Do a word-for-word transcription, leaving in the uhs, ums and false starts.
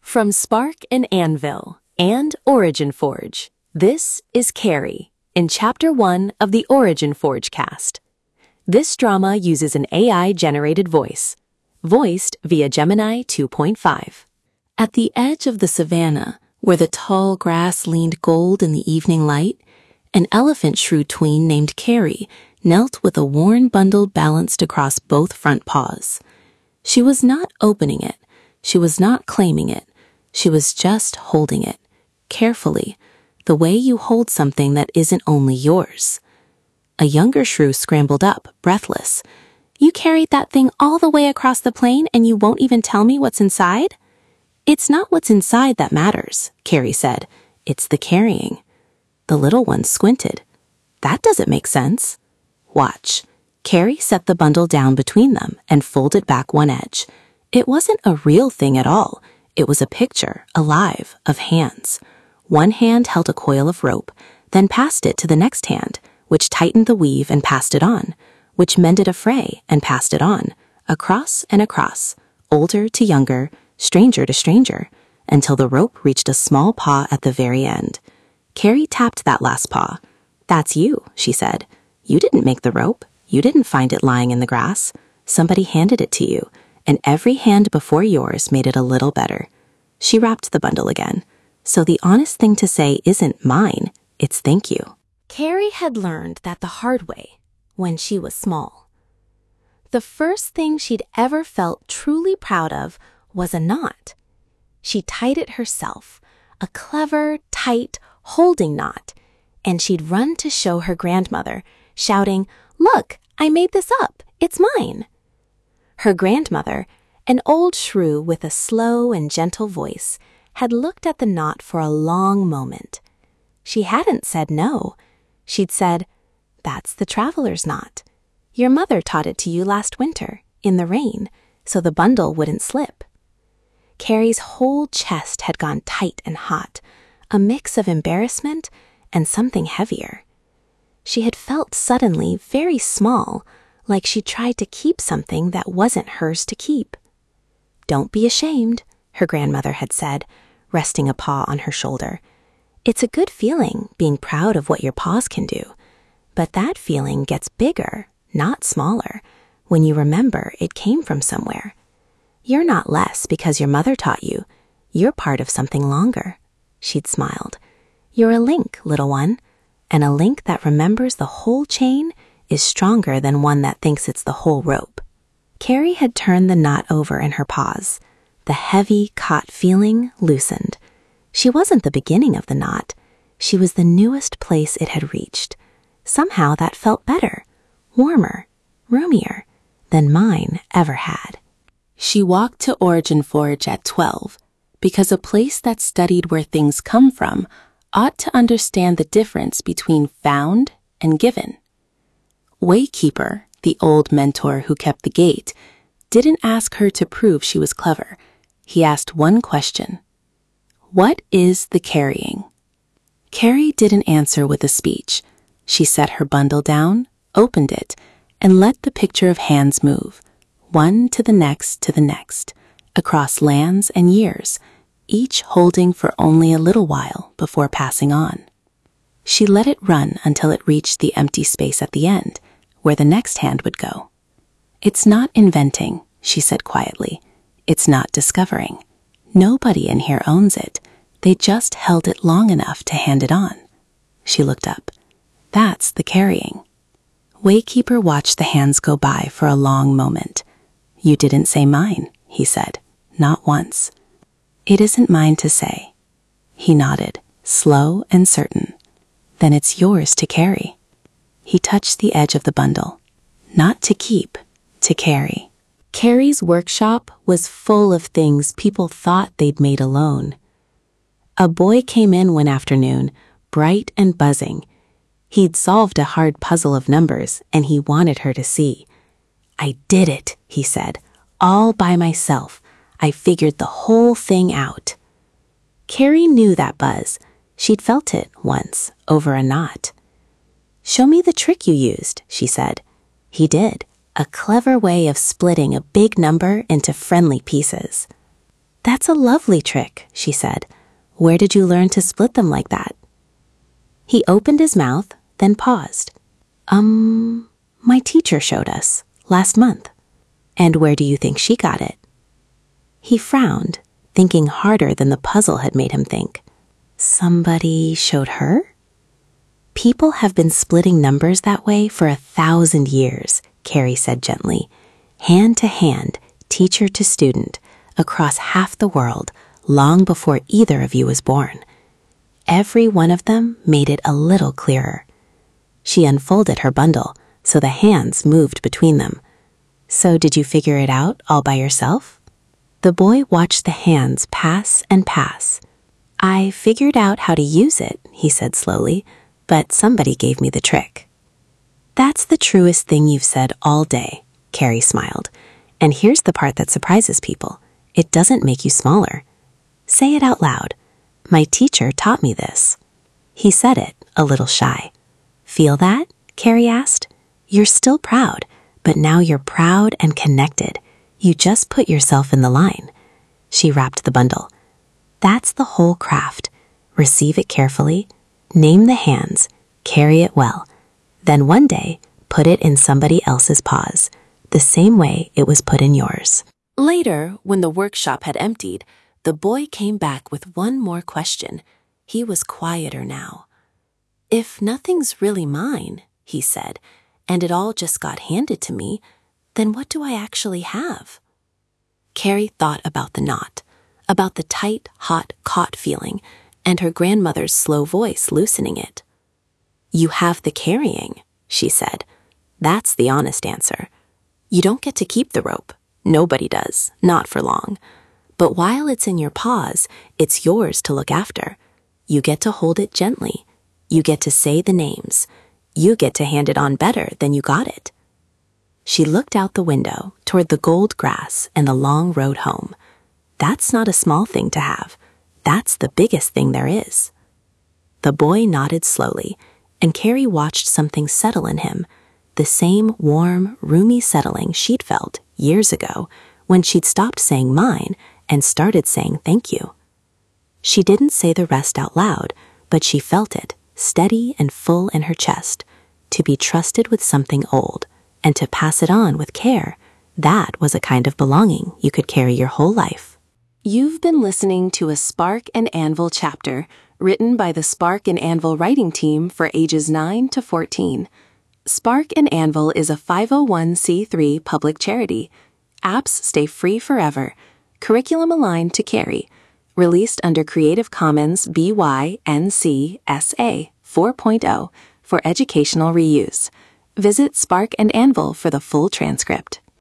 From Spark and Anvil and Origin Forge, this is Carrie in Chapter one of the Origin Forge cast. This drama uses an A I-generated voice, voiced via Gemini two point five. At the edge of the savannah, where the tall grass leaned gold in the evening light, an elephant shrew tween named Carrie knelt with a worn bundle balanced across both front paws. She was not opening it. She was not claiming it. She was just holding it, carefully, the way you hold something that isn't only yours. A younger shrew scrambled up, breathless. "You carried that thing all the way across the plain and you won't even tell me what's inside?" "It's not what's inside that matters," Carrie said. "It's the carrying." The little one squinted. "That doesn't make sense." "Watch." Carrie set the bundle down between them and folded back one edge. It wasn't a real thing at all. It was a picture, alive, of hands. One hand held a coil of rope, then passed it to the next hand, which tightened the weave and passed it on, which mended a fray and passed it on, across and across, older to younger, stranger to stranger, until the rope reached a small paw at the very end. Carrie tapped that last paw. "That's you," she said. "You didn't make the rope. You didn't find it lying in the grass. Somebody handed it to you, and every hand before yours made it a little better." She wrapped the bundle again. "So the honest thing to say isn't mine, it's thank you." Carrie had learned that the hard way when she was small. The first thing she'd ever felt truly proud of was a knot. She tied it herself, a clever, tight, holding knot, and she'd run to show her grandmother, shouting, "Look, I made this up. It's mine." Her grandmother, an old shrew with a slow and gentle voice, had looked at the knot for a long moment. She hadn't said no. She'd said, "That's the traveler's knot. Your mother taught it to you last winter, in the rain, so the bundle wouldn't slip." Carrie's whole chest had gone tight and hot, a mix of embarrassment and something heavier. She had felt suddenly very small, like she tried to keep something that wasn't hers to keep. "Don't be ashamed," her grandmother had said, resting a paw on her shoulder. "It's a good feeling, being proud of what your paws can do. But that feeling gets bigger, not smaller, when you remember it came from somewhere. You're not less because your mother taught you. You're part of something longer." She'd smiled. "You're a link, little one, and a link that remembers the whole chain is stronger than one that thinks it's the whole rope." Carrie had turned the knot over in her paws. The heavy, caught feeling loosened. She wasn't the beginning of the knot. She was the newest place it had reached. Somehow that felt better, warmer, roomier than mine ever had. She walked to Origin Forge at twelve, because a place that studied where things come from ought to understand the difference between found and given. Waykeeper, the old mentor who kept the gate, didn't ask her to prove she was clever. He asked one question. "What is the carrying?" Carrie didn't answer with a speech. She set her bundle down, opened it, and let the picture of hands move, one to the next to the next, across lands and years, each holding for only a little while before passing on. She let it run until it reached the empty space at the end, where the next hand would go. "It's not inventing," she said quietly. "It's not discovering. Nobody in here owns it. They just held it long enough to hand it on." She looked up. "That's the carrying." Waykeeper watched the hands go by for a long moment. "You didn't say mine," he said. "Not once." "It isn't mine to say." He nodded, slow and certain. "Then it's yours to carry." He touched the edge of the bundle. "Not to keep, to carry." Carrie's workshop was full of things people thought they'd made alone. A boy came in one afternoon, bright and buzzing. He'd solved a hard puzzle of numbers, and he wanted her to see. "I did it," he said, "all by myself. I figured the whole thing out." Carrie knew that buzz. She'd felt it once, over a knot. "Show me the trick you used," she said. He did, a clever way of splitting a big number into friendly pieces. "That's a lovely trick," she said. "Where did you learn to split them like that?" He opened his mouth, then paused. Um, my teacher showed us, last month. And where do you think she got it? He frowned, thinking harder than the puzzle had made him think. Somebody showed her? People have been splitting numbers that way for a thousand years, Carrie said gently, hand to hand, teacher to student, across half the world, long before either of you was born. Every one of them made it a little clearer. She unfolded her bundle, so the hands moved between them. So did you figure it out all by yourself? The boy watched the hands pass and pass. I figured out how to use it, he said slowly, but somebody gave me the trick. That's the truest thing you've said all day, Carrie smiled. And here's the part that surprises people. It doesn't make you smaller. Say it out loud. My teacher taught me this. He said it, a little shy. Feel that? Carrie asked. You're still proud, but now you're proud and connected. You just put yourself in the line. She wrapped the bundle. That's the whole craft. Receive it carefully, name the hands, carry it well. Then one day, put it in somebody else's paws, the same way it was put in yours. Later, when the workshop had emptied, the boy came back with one more question. He was quieter now. If nothing's really mine, he said, and it all just got handed to me, then what do I actually have? Carrie thought about the knot, about the tight, hot, caught feeling, and her grandmother's slow voice loosening it. You have the carrying, she said. That's the honest answer. You don't get to keep the rope. Nobody does, not for long. But while it's in your paws, it's yours to look after. You get to hold it gently. You get to say the names. You get to hand it on better than you got it. She looked out the window toward the gold grass and the long road home. That's not a small thing to have. That's the biggest thing there is. The boy nodded slowly, and Carrie watched something settle in him, the same warm, roomy settling she'd felt years ago when she'd stopped saying mine and started saying thank you. She didn't say the rest out loud, but she felt it, steady and full in her chest, to be trusted with something old, and to pass it on with care. That was a kind of belonging you could carry your whole life. You've been listening to a Spark and Anvil chapter, written by the Spark and Anvil writing team for ages nine to fourteen. Spark and Anvil is a five oh one c three public charity. Apps stay free forever. Curriculum aligned to Carrie. Released under Creative Commons B Y N C S A four point oh for educational reuse. Visit Spark and Anvil for the full transcript.